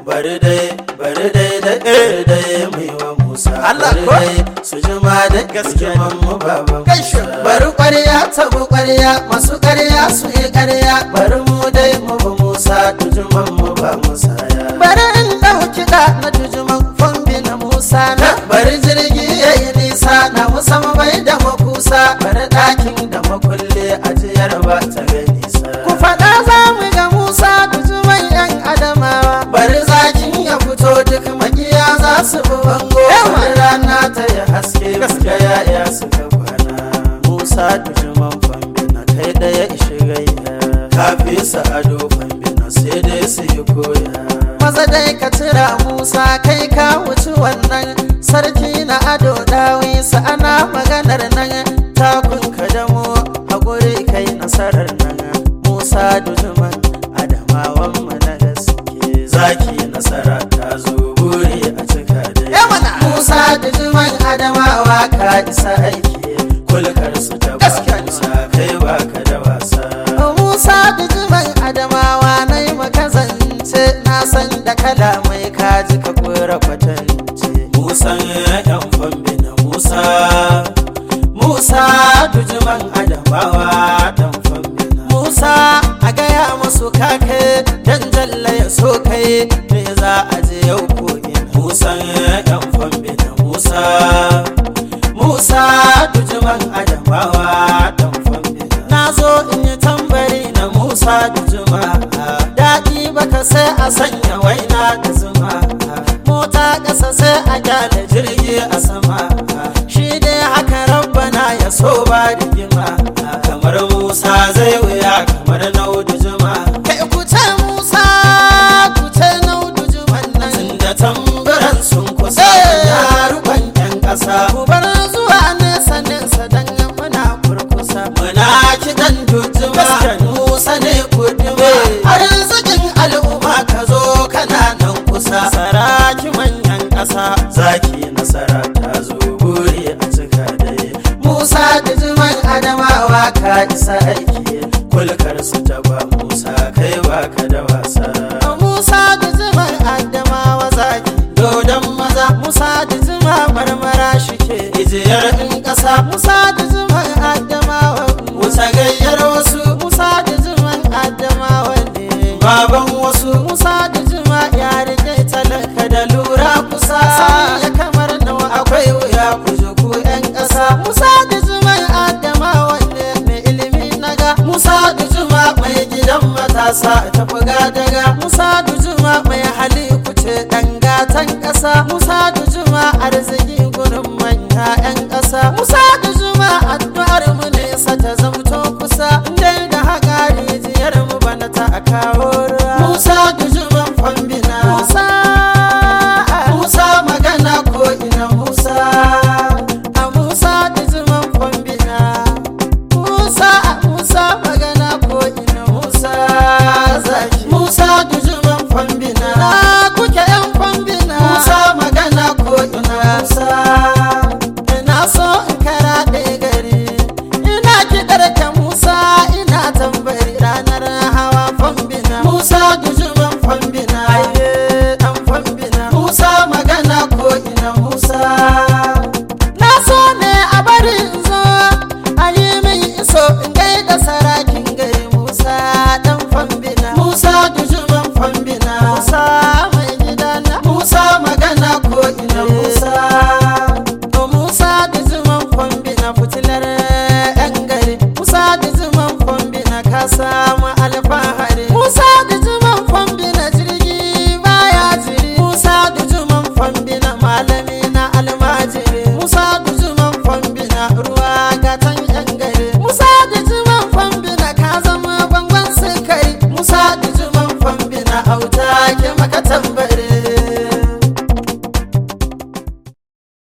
bari dai da dai mai wa Musa bari dai su jima da gaskiyan mu baban Musa bari ƙwarya tabu ƙwarya masu ƙarya su yi ƙarya bari mu dai mu ba Musa tujuman mu ba Musa ya bari in ɗauki da na tujuman fambi na Musa na bari jirgi yayi nisa na Musa bai da makusa bari ɗakin da makulle ajiyar ba ta gani sa ku faɗa za mu ga Musa tujuman yan Adamawa bari zakin ya fito duk makiya za su bi bango bari rana ta yi haske gaskiya ya suka kwana Musa tujuman fambi na kai da ya ishi gayya kafi sa ado fambi na sai dai su yi koya maza dai ka tira Musa kai ka wuce wannan sarki na ado dawi sa ana maganar nan takun ka damo a guri kai nasarar nan Musa tujuman Adamawan mu na gaske zaki nasara ta zo buri a cika dai Musa tujuman Adamawa ka isa aiki kulkar su ta ba Musa kai baka da wasa Musa tujuman Adamawa nai maka zance na san da kalamai ka ji ka kura kwatance Musa yan fambi na Musa tujuman Adamawa dan fambi na Musa a gaya musu kake dan jalla ya so kai me za a je yau ko ina Musa yan fambi na Musa tujuman Adamawa dan fambi na zo in yi tambari na Musa tujuma daɗi baka sai a sanya waina da zuma mota ƙasa sai a gyara jirgi a sama shi dai haka rabbana ya so ba rigima kamar Musa zai wuya kamar naudu juma kai ku ce Musa ku ce naudu juman nan sun da tambaran sun kusa ya rukun yan ƙasa ku bar zuwa nesa nesa dan muna kurkusa muna kidan dujuma Musa ne kuduma arzikin al'umma ka zo kana nan kusa saraki manyan ƙasa zaki nasara ta zo buri a cika dai Musa tujuman Adamawa ka isa aiki kulkar su ta ba Musa kai baka da wasa Musa tujuman Adamawa zaki dodon maza Musa tujuma marmara shike ijiyar in ƙasa Musa tujuman Adamawa Musa gayyar wasu Musa tujuman Adamawa ne baban wasu Musa tujuma ya rike talaka da lura kusa ya kamar nawa akwai wuya ku ji ku yan ƙasa Musa tujuman Adamawa ne mai ilimi naga Musa tujuma mai gidan matasa ta buga daga Musa tujuma mai hali kuce dan gatan ƙasa Musa tujuma arziki gurin manya yan ƙasa Musa tujuma addu'ar mu ne sa ta zamto kusa dai da haƙa rijiyar mu bana ta kawo